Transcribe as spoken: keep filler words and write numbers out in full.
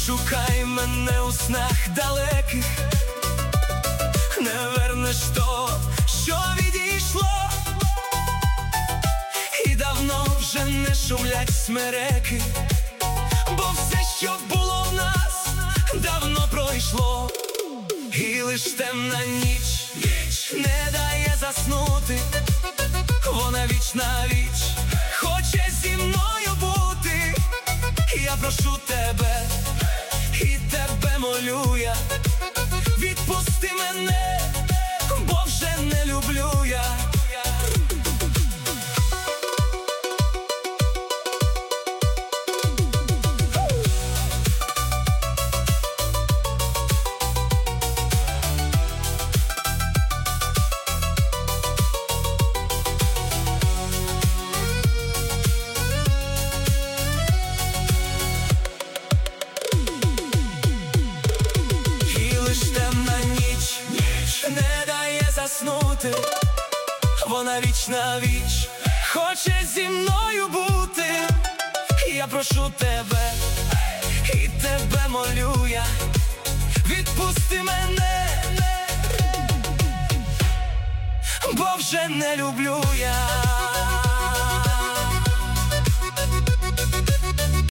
шукай мене у снах далеких, не вернеш то, що відійшло, і давно вже не шумлять смереки, бо все, що було в нас, давно пройшло. І лиш темна ніч, ніч не дає заснути, вона віч на віч хоче зі мною бути. Я прошу тебе, і тебе молю я, відпусти мене, бо вже не люблю я. Не дає заснути, вона віч на віч хоче зі мною бути. Я прошу тебе, і тебе молю я, відпусти мене, бо вже не люблю я.